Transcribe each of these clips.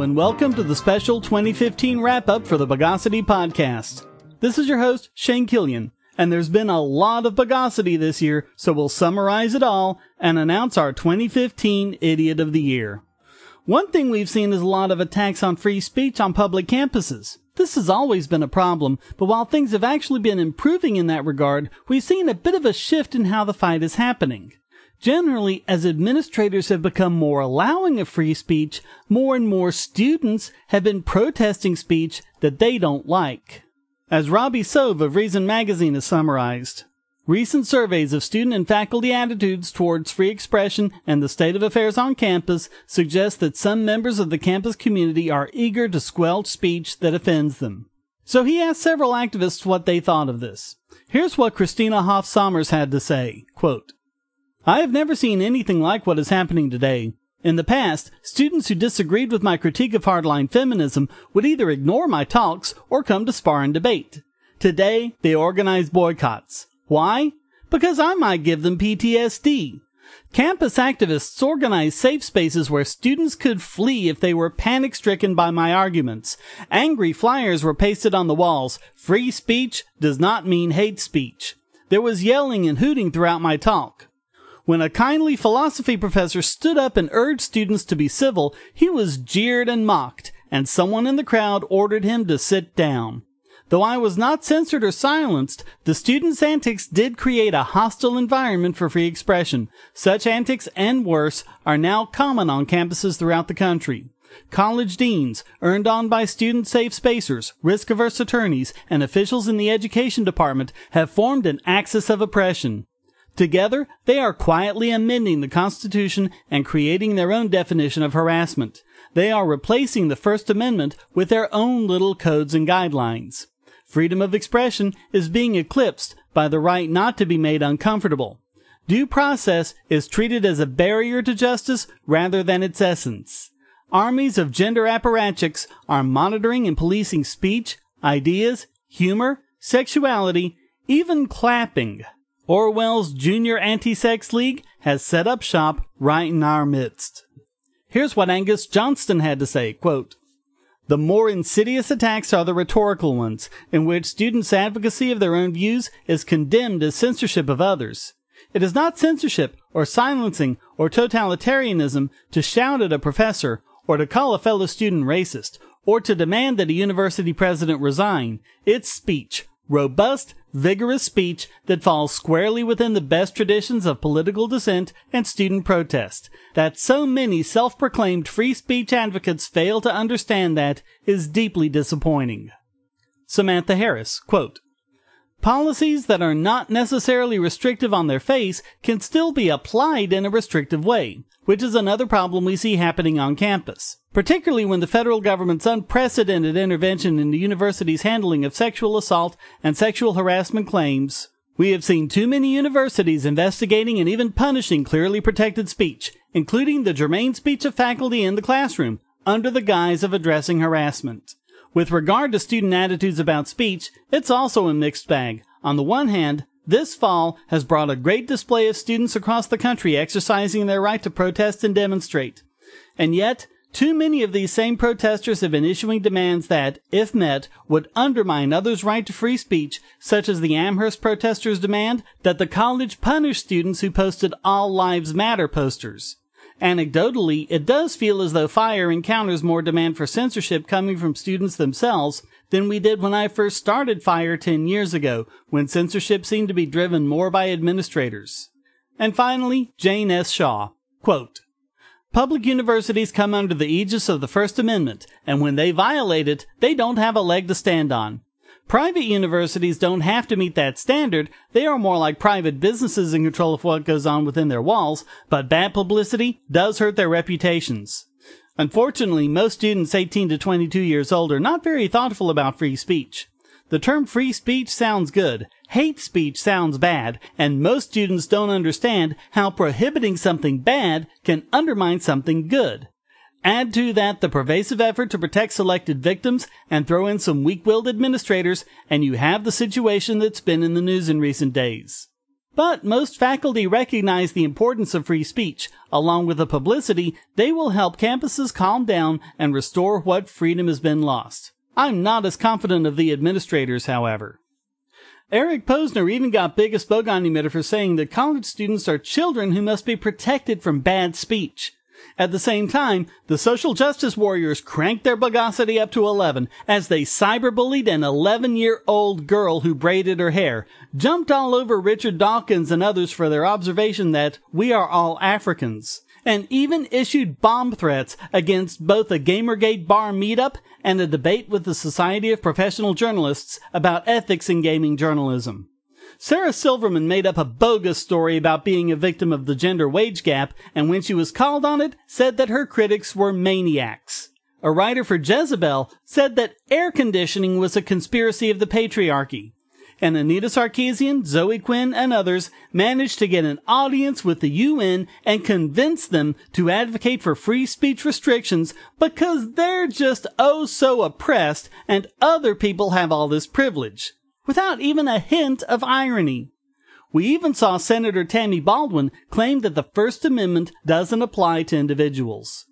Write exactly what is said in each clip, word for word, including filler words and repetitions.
and welcome to the special twenty fifteen wrap-up for the Bogosity Podcast. This is your host, Shane Killian, and there's been a lot of Bogosity this year, so we'll summarize it all and announce our twenty fifteen Idiot of the Year. One thing we've seen is a lot of attacks on free speech on public campuses. This has always been a problem, but while things have actually been improving in that regard, we've seen a bit of a shift in how the fight is happening. Generally, as administrators have become more allowing of free speech, more and more students have been protesting speech that they don't like. As Robbie Sove of Reason Magazine has summarized, recent surveys of student and faculty attitudes towards free expression and the state of affairs on campus suggest that some members of the campus community are eager to squelch speech that offends them. So he asked several activists what they thought of this. Here's what Christina Hoff Sommers had to say, quote, "I have never seen anything like what is happening today. In the past, students who disagreed with my critique of hardline feminism would either ignore my talks or come to spar and debate. Today, they organize boycotts. Why? Because I might give them P T S D. Campus activists organized safe spaces where students could flee if they were panic-stricken by my arguments. Angry flyers were pasted on the walls. Free speech does not mean hate speech. There was yelling and hooting throughout my talk. When a kindly philosophy professor stood up and urged students to be civil, he was jeered and mocked, and someone in the crowd ordered him to sit down. Though I was not censored or silenced, the students' antics did create a hostile environment for free expression. Such antics, and worse, are now common on campuses throughout the country. College deans, earned on by student-safe spacers, risk-averse attorneys, and officials in the education department have formed an axis of oppression. Together, they are quietly amending the Constitution and creating their own definition of harassment. They are replacing the First Amendment with their own little codes and guidelines. Freedom of expression is being eclipsed by the right not to be made uncomfortable. Due process is treated as a barrier to justice rather than its essence. Armies of gender apparatchiks are monitoring and policing speech, ideas, humor, sexuality, even clapping. Orwell's Junior Anti-Sex League has set up shop right in our midst. Here's what Angus Johnston had to say, quote, "The more insidious attacks are the rhetorical ones, in which students' advocacy of their own views is condemned as censorship of others. It is not censorship or silencing or totalitarianism to shout at a professor or to call a fellow student racist or to demand that a university president resign. It's speech. Robust, vigorous speech that falls squarely within the best traditions of political dissent and student protest. That so many self-proclaimed free speech advocates fail to understand that is deeply disappointing." Samantha Harris, quote, "Policies that are not necessarily restrictive on their face can still be applied in a restrictive way, which is another problem we see happening on campus, particularly when the federal government's unprecedented intervention in the university's handling of sexual assault and sexual harassment claims. We have seen too many universities investigating and even punishing clearly protected speech, including the germane speech of faculty in the classroom, under the guise of addressing harassment. With regard to student attitudes about speech, it's also a mixed bag. On the one hand, this fall has brought a great display of students across the country exercising their right to protest and demonstrate. And yet, too many of these same protesters have been issuing demands that, if met, would undermine others' right to free speech, such as the Amherst protesters' demand that the college punish students who posted All Lives Matter posters. Anecdotally, it does feel as though FIRE encounters more demand for censorship coming from students themselves than we did when I first started FIRE ten years ago, when censorship seemed to be driven more by administrators. And finally, Jane S. Shaw, quote, "Public universities come under the aegis of the First Amendment, and when they violate it, they don't have a leg to stand on. Private universities don't have to meet that standard. They are more like private businesses in control of what goes on within their walls, but bad publicity does hurt their reputations." Unfortunately, most students eighteen to twenty-two years old are not very thoughtful about free speech. The term free speech sounds good, hate speech sounds bad, and most students don't understand how prohibiting something bad can undermine something good. Add to that the pervasive effort to protect selected victims and throw in some weak-willed administrators, and you have the situation that's been in the news in recent days. But most faculty recognize the importance of free speech. Along with the publicity, they will help campuses calm down and restore what freedom has been lost. I'm not as confident of the administrators, however. Eric Posner even got biggest bogon emitter for saying that college students are children who must be protected from bad speech. At the same time, the social justice warriors cranked their bogosity up to eleven as they cyberbullied an eleven-year-old girl who braided her hair, jumped all over Richard Dawkins and others for their observation that we are all Africans, and even issued bomb threats against both a Gamergate bar meetup and a debate with the Society of Professional Journalists about ethics in gaming journalism. Sarah Silverman made up a bogus story about being a victim of the gender wage gap, and when she was called on it, said that her critics were maniacs. A writer for Jezebel said that air conditioning was a conspiracy of the patriarchy. And Anita Sarkeesian, Zoe Quinn, and others managed to get an audience with the U N and convince them to advocate for free speech restrictions because they're just oh so oppressed and other people have all this privilege, without even a hint of irony. We even saw Senator Tammy Baldwin claim that the First Amendment doesn't apply to individuals.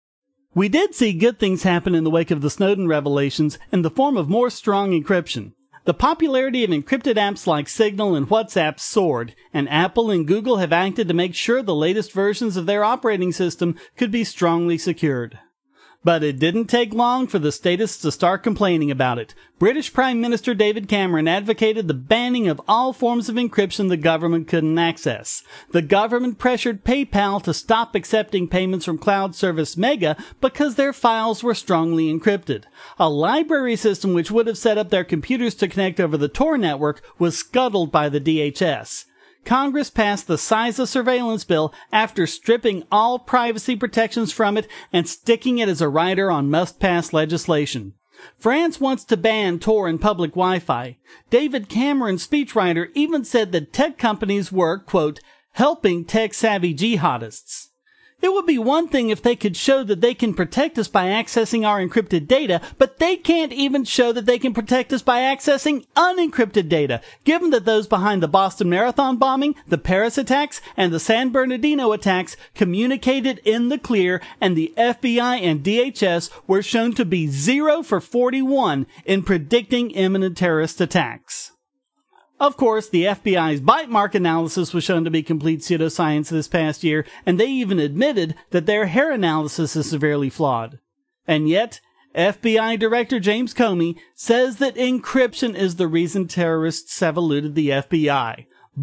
We did see good things happen in the wake of the Snowden revelations in the form of more strong encryption. The popularity of encrypted apps like Signal and WhatsApp soared, and Apple and Google have acted to make sure the latest versions of their operating system could be strongly secured. But it didn't take long for the statists to start complaining about it. British Prime Minister David Cameron advocated the banning of all forms of encryption the government couldn't access. The government pressured PayPal to stop accepting payments from cloud service Mega because their files were strongly encrypted. A library system which would have set up their computers to connect over the Tor network was scuttled by the D H S. Congress passed the CISA surveillance bill after stripping all privacy protections from it and sticking it as a rider on must-pass legislation. France wants to ban Tor and public Wi-Fi. David Cameron, speechwriter, even said that tech companies were, quote, helping tech-savvy jihadists. It would be one thing if they could show that they can protect us by accessing our encrypted data, but they can't even show that they can protect us by accessing unencrypted data, given that those behind the Boston Marathon bombing, the Paris attacks, and the San Bernardino attacks communicated in the clear, and the F B I and D H S were shown to be zero for forty-one in predicting imminent terrorist attacks. Of course, the F B I's bite mark analysis was shown to be complete pseudoscience this past year, and they even admitted that their hair analysis is severely flawed. And yet, F B I Director James Comey says that encryption is the reason terrorists have eluded the F B I.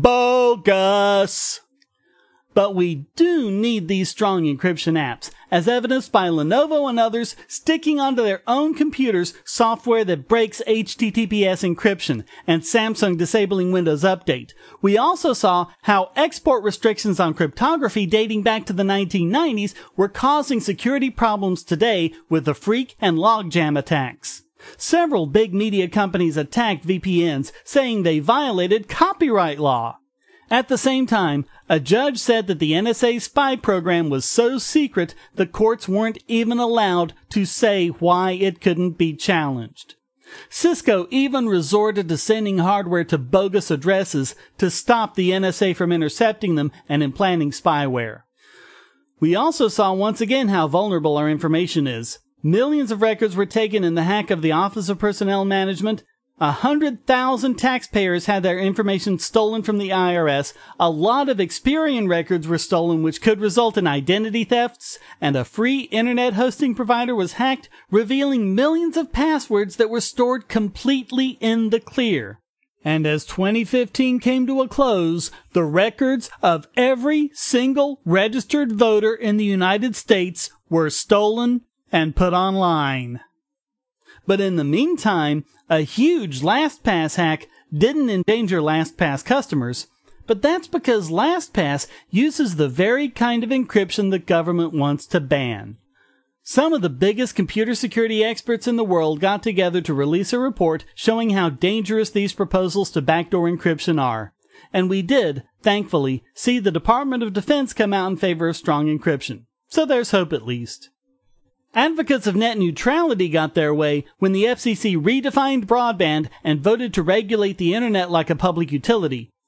Bogus! But we do need these strong encryption apps, as evidenced by Lenovo and others sticking onto their own computers software that breaks H T T P S encryption, and Samsung disabling Windows Update. We also saw how export restrictions on cryptography dating back to the nineteen nineties were causing security problems today with the Freak and Logjam attacks. Several big media companies attacked V P Ns, saying they violated copyright law. At the same time, a judge said that the N S A spy program was so secret the courts weren't even allowed to say why it couldn't be challenged. Cisco even resorted to sending hardware to bogus addresses to stop the N S A from intercepting them and implanting spyware. We also saw once again how vulnerable our information is. Millions of records were taken in the hack of the Office of Personnel Management. A hundred thousand taxpayers had their information stolen from the I R S, a lot of Experian records were stolen which could result in identity thefts, and a free internet hosting provider was hacked, revealing millions of passwords that were stored completely in the clear. And as twenty fifteen came to a close, the records of every single registered voter in the United States were stolen and put online. But in the meantime, a huge LastPass hack didn't endanger LastPass customers, but that's because LastPass uses the very kind of encryption the government wants to ban. Some of the biggest computer security experts in the world got together to release a report showing how dangerous these proposals to backdoor encryption are. And we did, thankfully, see the Department of Defense come out in favor of strong encryption. So there's hope at least. Advocates of net neutrality got their way when the F C C redefined broadband and voted to regulate the internet like a public utility.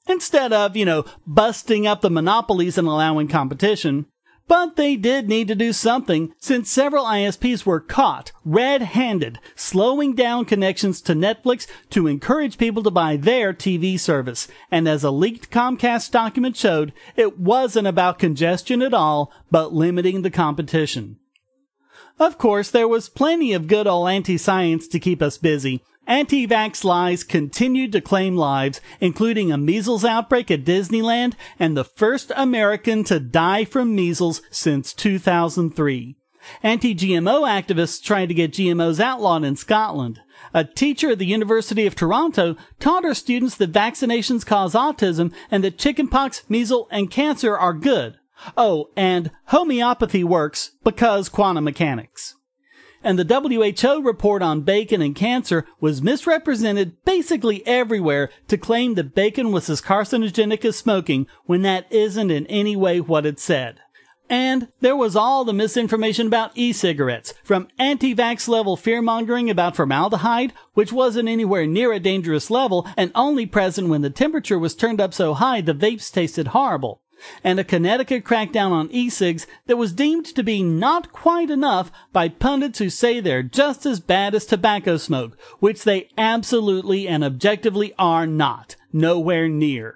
instead of, you know, busting up the monopolies and allowing competition. But they did need to do something, since several I S Ps were caught red-handed, slowing down connections to Netflix to encourage people to buy their T V service. And as a leaked Comcast document showed, it wasn't about congestion at all, but limiting the competition. Of course, there was plenty of good old anti-science to keep us busy. Anti-vax lies continued to claim lives, including a measles outbreak at Disneyland and the first American to die from measles since two thousand three. Anti-G M O activists tried to get G M Os outlawed in Scotland. A teacher at the University of Toronto taught her students that vaccinations cause autism and that chickenpox, measles, and cancer are good. Oh, and homeopathy works because quantum mechanics. And the W H O report on bacon and cancer was misrepresented basically everywhere to claim that bacon was as carcinogenic as smoking when that isn't in any way what it said. And there was all the misinformation about e-cigarettes, from anti-vax level fear-mongering about formaldehyde, which wasn't anywhere near a dangerous level and only present when the temperature was turned up so high the vapes tasted horrible, and a Connecticut crackdown on e-cigs that was deemed to be not quite enough by pundits who say they're just as bad as tobacco smoke, which they absolutely and objectively are not, nowhere near.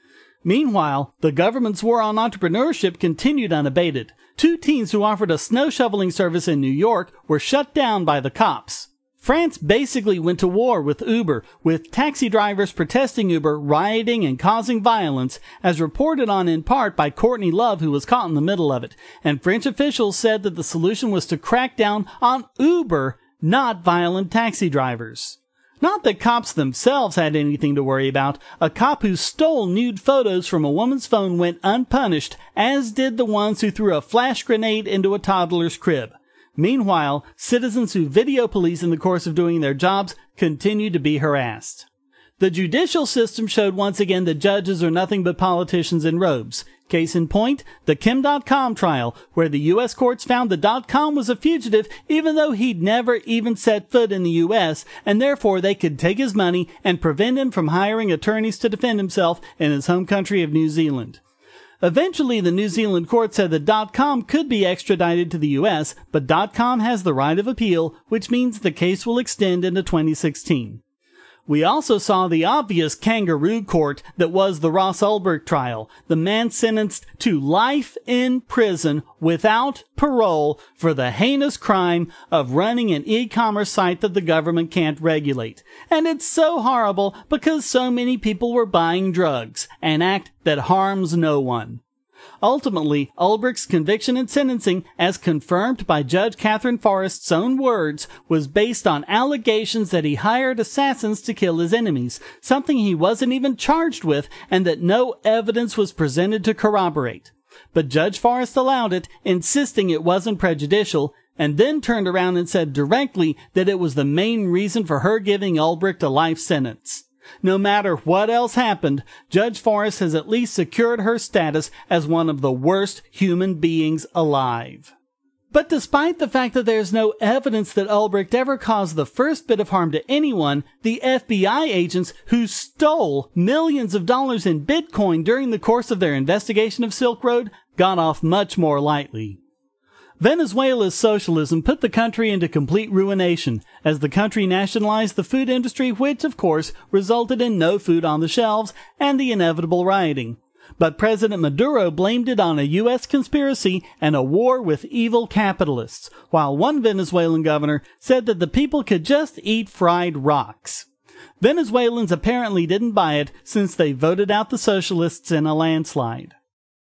Meanwhile, the government's war on entrepreneurship continued unabated. Two teens who offered a snow shoveling service in New York were shut down by the cops. France basically went to war with Uber, with taxi drivers protesting Uber, rioting and causing violence, as reported on in part by Courtney Love, who was caught in the middle of it. And French officials said that the solution was to crack down on Uber, not violent taxi drivers. Not that cops themselves had anything to worry about. A cop who stole nude photos from a woman's phone went unpunished, as did the ones who threw a flash grenade into a toddler's crib. Meanwhile, citizens who video police in the course of doing their jobs continue to be harassed. The judicial system showed once again that judges are nothing but politicians in robes. Case in point, the Kim dot com trial, where the U S courts found that .com was a fugitive even though he'd never even set foot in the U S, and therefore they could take his money and prevent him from hiring attorneys to defend himself in his home country of New Zealand. Eventually, the New Zealand court said that .com could be extradited to the U S, but .com has the right of appeal, which means the case will extend into twenty sixteen. We also saw the obvious kangaroo court that was the Ross Ulbricht trial, the man sentenced to life in prison without parole for the heinous crime of running an e-commerce site that the government can't regulate. And it's so horrible because so many people were buying drugs, an act that harms no one. Ultimately, Ulbricht's conviction and sentencing, as confirmed by Judge Catherine Forrest's own words, was based on allegations that he hired assassins to kill his enemies, something he wasn't even charged with, and that no evidence was presented to corroborate. But Judge Forrest allowed it, insisting it wasn't prejudicial, and then turned around and said directly that it was the main reason for her giving Ulbricht a life sentence. No matter what else happened, Judge Forrest has at least secured her status as one of the worst human beings alive. But despite the fact that there's no evidence that Ulbricht ever caused the first bit of harm to anyone, the F B I agents who stole millions of dollars in Bitcoin during the course of their investigation of Silk Road got off much more lightly. Venezuela's socialism put the country into complete ruination, as the country nationalized the food industry, which, of course, resulted in no food on the shelves and the inevitable rioting. But President Maduro blamed it on a U S conspiracy and a war with evil capitalists, while one Venezuelan governor said that the people could just eat fried rocks. Venezuelans apparently didn't buy it, since they voted out the socialists in a landslide.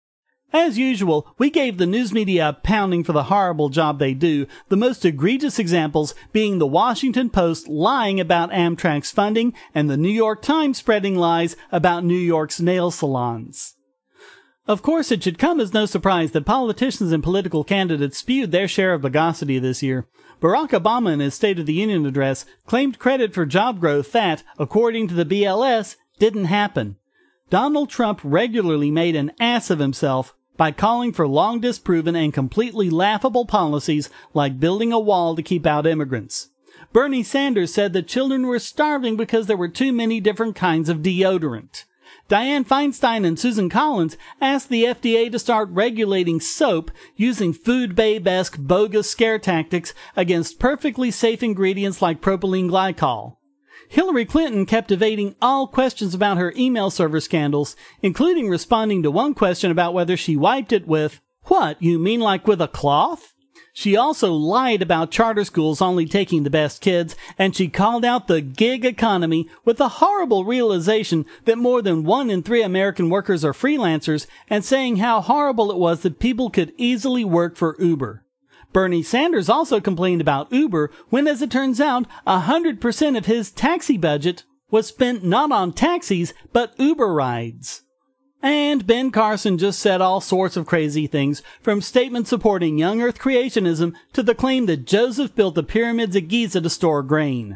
As usual, we gave the news media a pounding for the horrible job they do, the most egregious examples being the Washington Post lying about Amtrak's funding and the New York Times spreading lies about New York's nail salons. Of course, it should come as no surprise that politicians and political candidates spewed their share of bogosity this year. Barack Obama, in his State of the Union address, claimed credit for job growth that, according to the B L S, didn't happen. Donald Trump regularly made an ass of himself by calling for long disproven and completely laughable policies like building a wall to keep out immigrants. Bernie Sanders said that children were starving because there were too many different kinds of deodorant. Dianne Feinstein and Susan Collins asked the F D A to start regulating soap using food babe-esque bogus scare tactics against perfectly safe ingredients like propylene glycol. Hillary Clinton kept evading all questions about her email server scandals, including responding to one question about whether she wiped it with, "What, you mean like with a cloth?" She also lied about charter schools only taking the best kids, and she called out the gig economy with the horrible realization that more than one in three American workers are freelancers, and saying how horrible it was that people could easily work for Uber. Bernie Sanders also complained about Uber when, as it turns out, one hundred percent of his taxi budget was spent not on taxis, but Uber rides. And Ben Carson just said all sorts of crazy things, from statements supporting young Earth creationism to the claim that Joseph built the pyramids at Giza to store grain.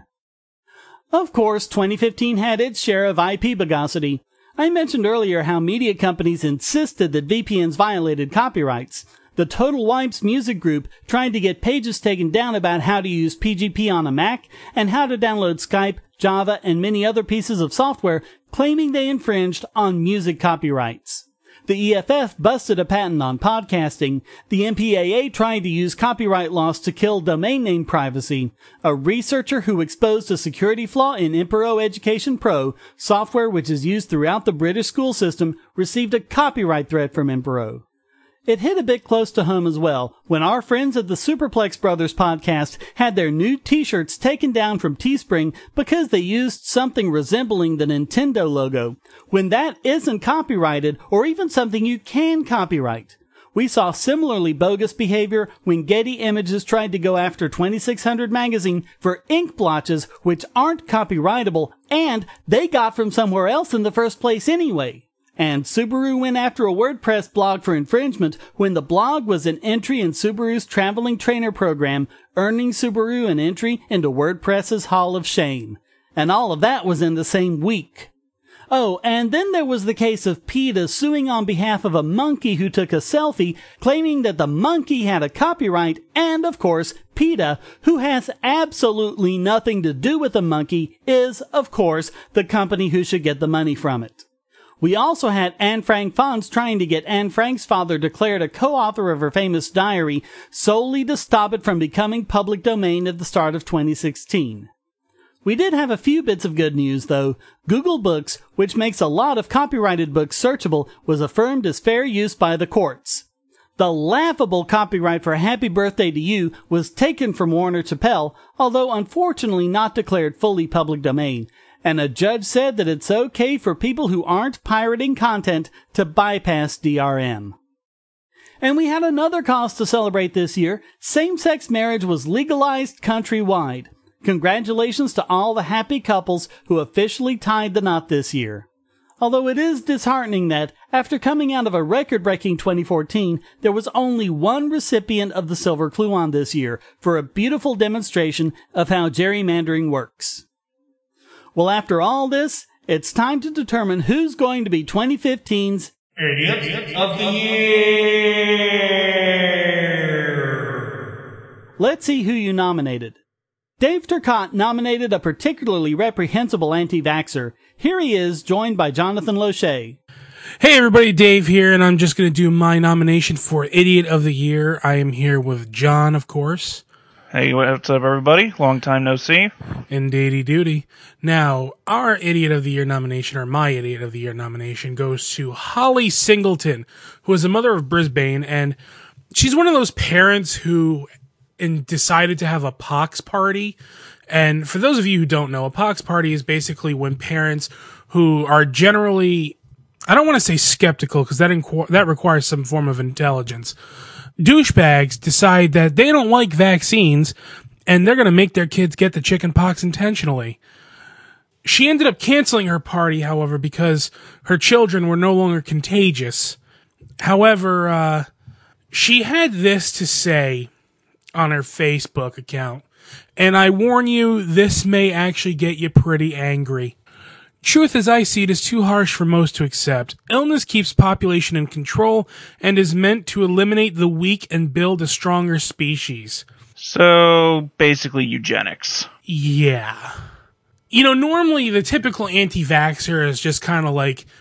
Of course, twenty fifteen had its share of I P bugosity. I mentioned earlier how media companies insisted that V P Ns violated copyrights. The Total Wipes music group tried to get pages taken down about how to use P G P on a Mac and how to download Skype, Java, and many other pieces of software, claiming they infringed on music copyrights. The E F F busted a patent on podcasting. The M P A A tried to use copyright laws to kill domain name privacy. A researcher who exposed a security flaw in Impero Education Pro, software which is used throughout the British school system, received a copyright threat from Impero. It hit a bit close to home as well when our friends at the Superplex Brothers podcast had their new t-shirts taken down from Teespring because they used something resembling the Nintendo logo, when that isn't copyrighted or even something you can copyright. We saw similarly bogus behavior when Getty Images tried to go after twenty-six hundred magazine for ink blotches which aren't copyrightable and they got from somewhere else in the first place anyway. And Subaru went after a WordPress blog for infringement when the blog was an entry in Subaru's traveling trainer program, earning Subaru an entry into WordPress's Hall of Shame. And all of that was in the same week. Oh, and then there was the case of PETA suing on behalf of a monkey who took a selfie, claiming that the monkey had a copyright, and of course, PETA, who has absolutely nothing to do with the monkey, is, of course, the company who should get the money from it. We also had Anne Frank Fonds trying to get Anne Frank's father declared a co-author of her famous diary solely to stop it from becoming public domain at the start of twenty sixteen. We did have a few bits of good news, though. Google Books, which makes a lot of copyrighted books searchable, was affirmed as fair use by the courts. The laughable copyright for Happy Birthday to You was taken from Warner Chappell, although unfortunately not declared fully public domain. And a judge said that it's okay for people who aren't pirating content to bypass D R M. And we had another cause to celebrate this year. Same-sex marriage was legalized countrywide. Congratulations to all the happy couples who officially tied the knot this year. Although it is disheartening that, after coming out of a record-breaking twenty fourteen, there was only one recipient of the Silver Kluon this year for a beautiful demonstration of how gerrymandering works. Well, after all this, it's time to determine who's going to be twenty fifteen's Idiot of the Year. Let's see who you nominated. Dave Turcotte nominated a particularly reprehensible anti-vaxxer. Here he is, joined by Jonathan Loche. Hey everybody, Dave here, and I'm just going to do my nomination for Idiot of the Year. I am here with John, of course. Hey, what's up, everybody? Long time no see. Indeedy duty. Now, our Idiot of the Year nomination, or my Idiot of the Year nomination, goes to Holly Singleton, who is a mother of Brisbane, and she's one of those parents who in, decided to have a pox party. And for those of you who don't know, a pox party is basically when parents who are generally, I don't want to say skeptical, because that, inqu- that requires some form of intelligence, douchebags decide that they don't like vaccines and they're going to make their kids get the chicken pox intentionally. She ended up canceling her party, however, because her children were no longer contagious. However, uh, she had this to say on her Facebook account, and I warn you, this may actually get you pretty angry. Truth as I see it is too harsh for most to accept. Illness keeps population in control and is meant to eliminate the weak and build a stronger species. So, basically eugenics. Yeah. You know, normally the typical anti-vaxxer is just kind of like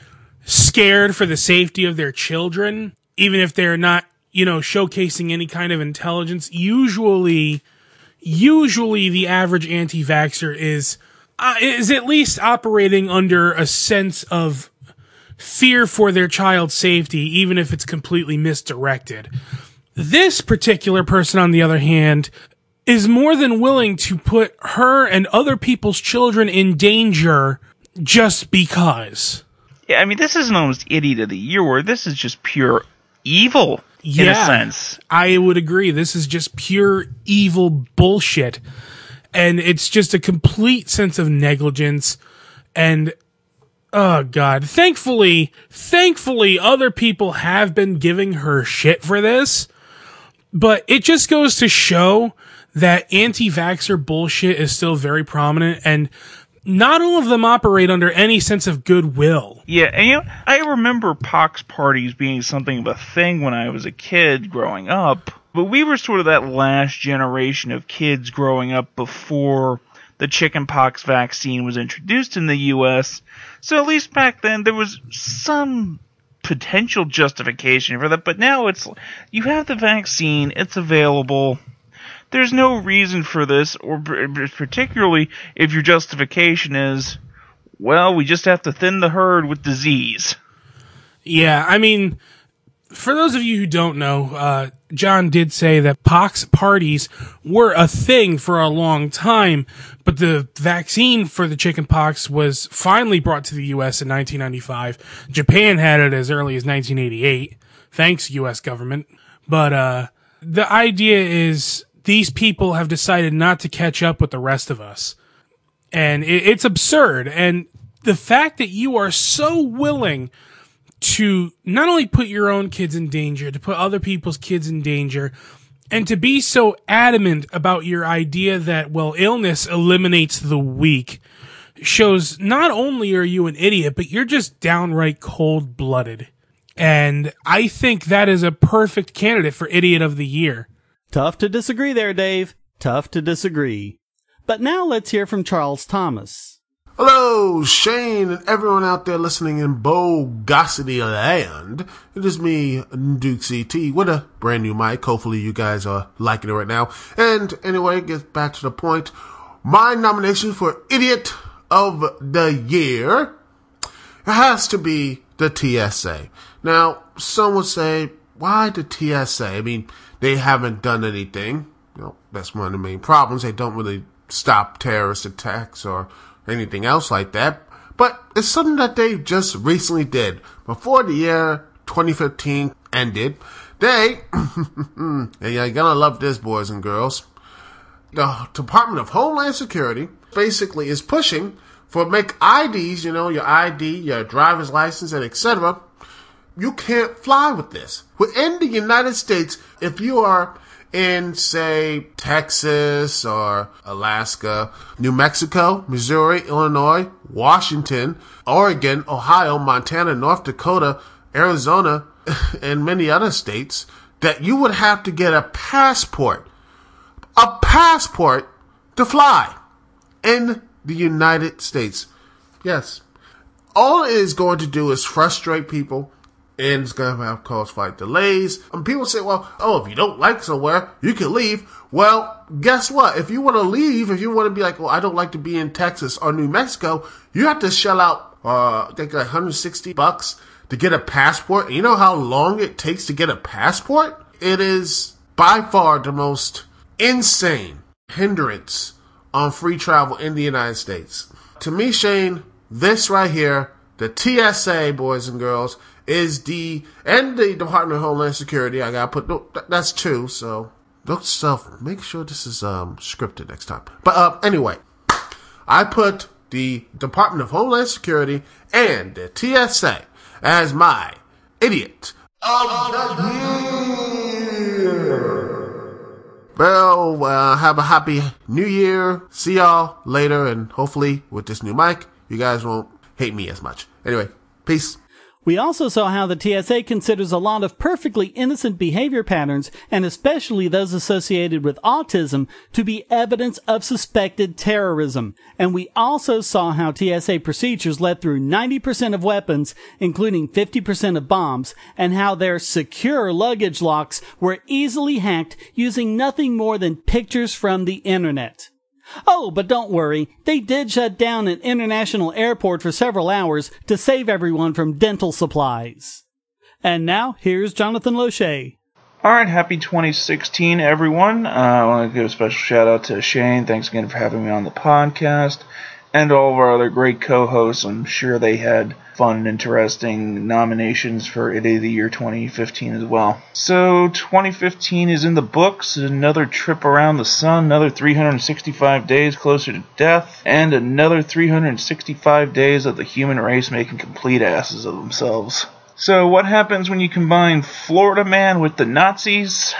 scared for the safety of their children, even if they're not, you know, showcasing any kind of intelligence. Usually, usually the average anti-vaxxer is, uh, is at least operating under a sense of fear for their child's safety, even if it's completely misdirected. This particular person, on the other hand, is more than willing to put her and other people's children in danger just because. Yeah, I mean, this isn't almost Idiot of the Year, where this is just pure evil, yeah, in a sense. I would agree. This is just pure evil bullshit. And it's just a complete sense of negligence. And, oh God, thankfully, thankfully, other people have been giving her shit for this. But it just goes to show that anti-vaxxer bullshit is still very prominent, and not all of them operate under any sense of goodwill. Yeah, and you know, I remember pox parties being something of a thing when I was a kid growing up, but we were sort of that last generation of kids growing up before the chickenpox vaccine was introduced in the U S, so at least back then there was some potential justification for that, but now it's, you have the vaccine, it's available. There's no reason for this, or particularly if your justification is, well, we just have to thin the herd with disease. Yeah, I mean, for those of you who don't know, uh, John did say that pox parties were a thing for a long time, but the vaccine for the chickenpox was finally brought to the U S in nineteen ninety-five. Japan had it as early as nineteen eighty-eight. Thanks, U S government. But uh, the idea is, these people have decided not to catch up with the rest of us. And it, it's absurd. And the fact that you are so willing to not only put your own kids in danger, to put other people's kids in danger, and to be so adamant about your idea that, well, illness eliminates the weak, shows not only are you an idiot, but you're just downright cold-blooded. And I think that is a perfect candidate for Idiot of the Year. Tough to disagree there, Dave. Tough to disagree. But now let's hear from Charles Thomas. Hello, Shane and everyone out there listening in Bogosity land. It is me, Duke C T, with a brand new mic. Hopefully you guys are liking it right now. And anyway, get back to the point. My nomination for Idiot of the Year has to be the T S A. Now, some would say, why the T S A? I mean, they haven't done anything. You know, that's one of the main problems. They don't really stop terrorist attacks or anything else like that. But it's something that they just recently did. Before the year twenty fifteen ended, they, and you're gonna love this, boys and girls, the Department of Homeland Security basically is pushing for make I Ds, you know, your I D, your driver's license, and et cetera. You can't fly with this. Within the United States, if you are in, say, Texas or Alaska, New Mexico, Missouri, Illinois, Washington, Oregon, Ohio, Montana, North Dakota, Arizona, and many other states, that you would have to get a passport, a passport to fly in the United States. Yes. All it is going to do is frustrate people. And it's going to have cause flight delays. And people say, well, oh, if you don't like somewhere, you can leave. Well, guess what? If you want to leave, if you want to be like, well, I don't like to be in Texas or New Mexico, you have to shell out, uh, I think like one hundred sixty bucks to get a passport. And you know how long it takes to get a passport? It is by far the most insane hindrance on free travel in the United States. To me, Shane, this right here, the T S A, boys and girls, is the, and the Department of Homeland Security, I gotta put, that's two, so, look self, make sure this is, um, scripted next time. But, uh, anyway, I put the Department of Homeland Security and the T S A as my Idiot of the Year. Well, uh, have a happy New Year. See y'all later, and hopefully, with this new mic, you guys won't hate me as much. Anyway, peace. We also saw how the T S A considers a lot of perfectly innocent behavior patterns, and especially those associated with autism, to be evidence of suspected terrorism. And we also saw how T S A procedures let through ninety percent of weapons, including fifty percent of bombs, and how their secure luggage locks were easily hacked using nothing more than pictures from the internet. Oh, but don't worry, they did shut down an international airport for several hours to save everyone from dental supplies. And now, here's Jonathan Loche. Alright, happy twenty sixteen, everyone. Uh, I want to give a special shout out to Shane. Thanks again for having me on the podcast. And all of our other great co-hosts. I'm sure they had fun and interesting nominations for Idiot of the Year twenty fifteen as well. So, twenty fifteen is in the books. Another trip around the sun, another three hundred sixty-five days closer to death, and another three hundred sixty-five days of the human race making complete asses of themselves. So, what happens when you combine Florida Man with the Nazis?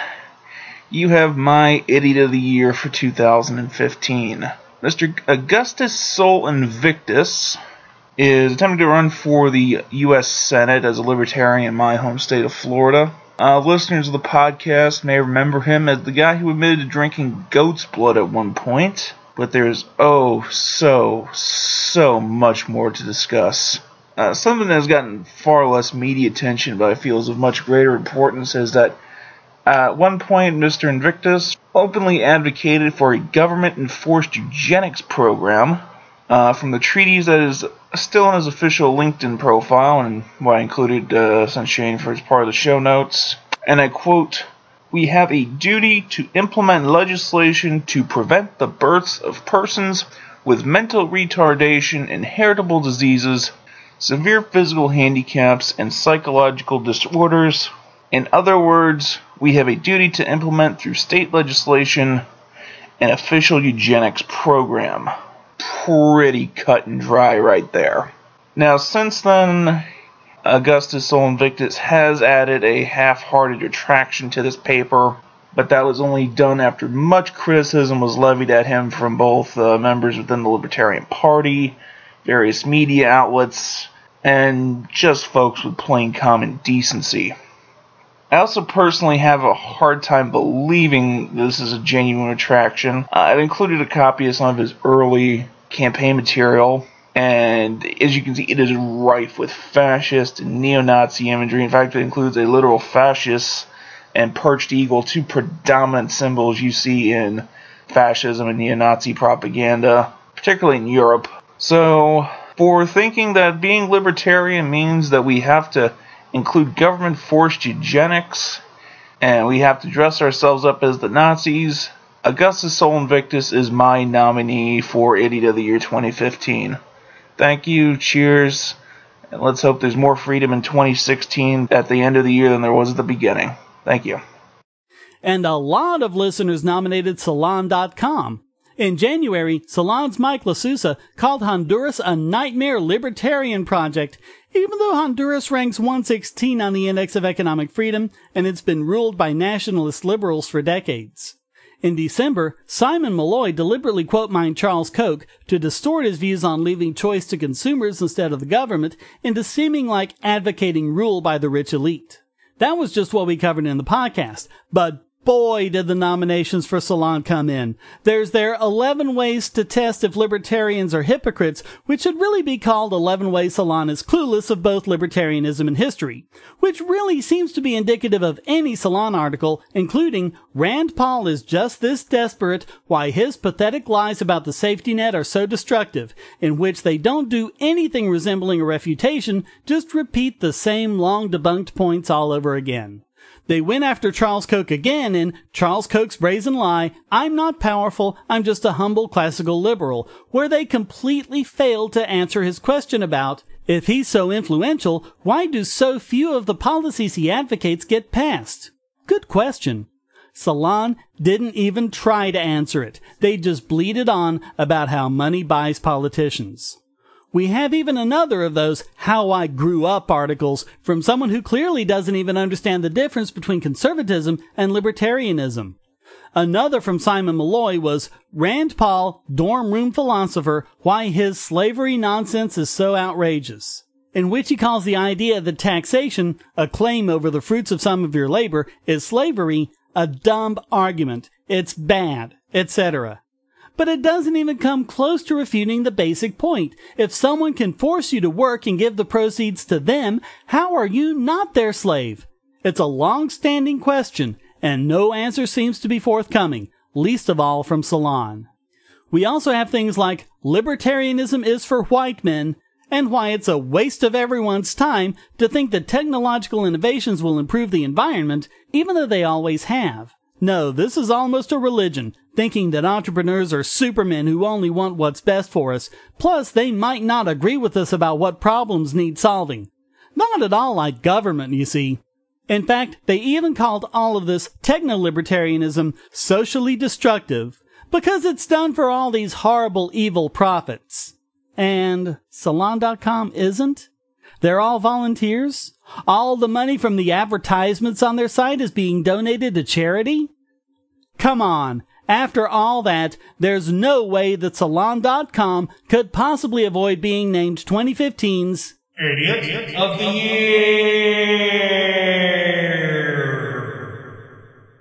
You have my Idiot of the Year for two thousand fifteen. Mister Augustus Sol Invictus is attempting to run for the U S Senate as a libertarian in my home state of Florida. Uh, listeners of the podcast may remember him as the guy who admitted to drinking goat's blood at one point. But there's oh so, so much more to discuss. Uh, something that has gotten far less media attention, but I feel is of much greater importance, is that Uh, at one point, Mister Invictus openly advocated for a government-enforced eugenics program uh, from the treaties that is still in his official LinkedIn profile, and what I included uh, sent Shane for as part of the show notes. And I quote, "We have a duty to implement legislation to prevent the births of persons with mental retardation, inheritable diseases, severe physical handicaps, and psychological disorders. In other words, we have a duty to implement through state legislation an official eugenics program." Pretty cut and dry right there. Now, since then, Augustus Sol Invictus has added a half-hearted retraction to this paper, but that was only done after much criticism was levied at him from both uh, members within the Libertarian Party, various media outlets, and just folks with plain common decency. I also personally have a hard time believing this is a genuine retraction. Uh, I've included a copy of some of his early campaign material, and as you can see, it is rife with fascist and neo-Nazi imagery. In fact, it includes a literal fascist and perched eagle, two predominant symbols you see in fascism and neo-Nazi propaganda, particularly in Europe. So, for thinking that being libertarian means that we have to include government-forced eugenics, and we have to dress ourselves up as the Nazis, Augustus Sol Invictus is my nominee for Idiot of the Year twenty fifteen. Thank you, cheers, and let's hope there's more freedom in twenty sixteen at the end of the year than there was at the beginning. Thank you. And a lot of listeners nominated Salon dot com. In January, Salon's Mike LaSousa called Honduras a nightmare libertarian project, even though Honduras ranks one hundred sixteen on the Index of Economic Freedom, and it's been ruled by nationalist liberals for decades. In December, Simon Malloy deliberately quote-mined Charles Koch to distort his views on leaving choice to consumers instead of the government into seeming like advocating rule by the rich elite. That was just what we covered in the podcast, but boy, did the nominations for Salon come in. There's their eleven ways to test if libertarians are hypocrites, which should really be called eleven ways Salon is clueless of both libertarianism and history, which really seems to be indicative of any Salon article, including Rand Paul is just this desperate, why his pathetic lies about the safety net are so destructive, in which they don't do anything resembling a refutation, just repeat the same long debunked points all over again. They went after Charles Koch again in Charles Koch's Brazen Lie, I'm not powerful, I'm just a humble classical liberal, where they completely failed to answer his question about, if he's so influential, why do so few of the policies he advocates get passed? Good question. Salon didn't even try to answer it. They just bleated on about how money buys politicians. We have even another of those How I Grew Up articles from someone who clearly doesn't even understand the difference between conservatism and libertarianism. Another from Simon Malloy was Rand Paul, Dorm Room Philosopher, Why His Slavery Nonsense is So Outrageous. in which he calls the idea that taxation, a claim over the fruits of some of your labor, is slavery, a dumb argument. It's bad, et cetera. But it doesn't even come close to refuting the basic point. If someone can force you to work and give the proceeds to them, how are you not their slave? It's a long-standing question, and no answer seems to be forthcoming, least of all from Salon. We also have things like libertarianism is for white men, and why it's a waste of everyone's time to think that technological innovations will improve the environment, even though they always have. No, this is almost a religion, thinking that entrepreneurs are supermen who only want what's best for us, plus they might not agree with us about what problems need solving. Not at all like government, you see. In fact, they even called all of this techno-libertarianism socially destructive, because it's done for all these horrible evil profits. And Salon dot com isn't? They're all volunteers? All the money from the advertisements on their site is being donated to charity? Come on. After all that, there's no way that Salon dot com could possibly avoid being named twenty fifteen's Idiot of the Year.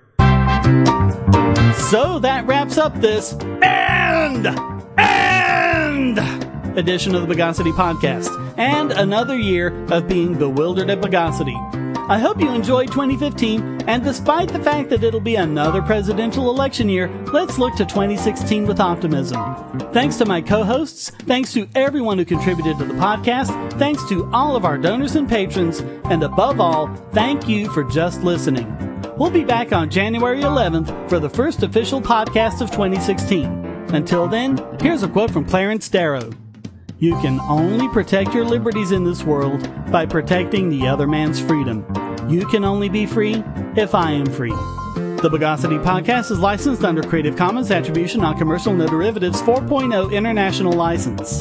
So that wraps up this and and edition of the Bogosity Podcast, and another year of being bewildered at Bogosity. I hope you enjoyed twenty fifteen, and despite the fact that it'll be another presidential election year, let's look to twenty sixteen with optimism. Thanks to my co-hosts, thanks to everyone who contributed to the podcast, thanks to all of our donors and patrons, and above all, thank you for just listening. We'll be back on January eleventh for the first official podcast of twenty sixteen. Until then, here's a quote from Clarence Darrow. You can only protect your liberties in this world by protecting the other man's freedom. You can only be free if I am free. The Bogosity Podcast is licensed under Creative Commons Attribution Non-Commercial No Derivatives four point oh International License.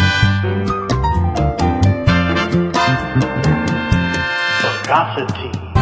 Bogosity.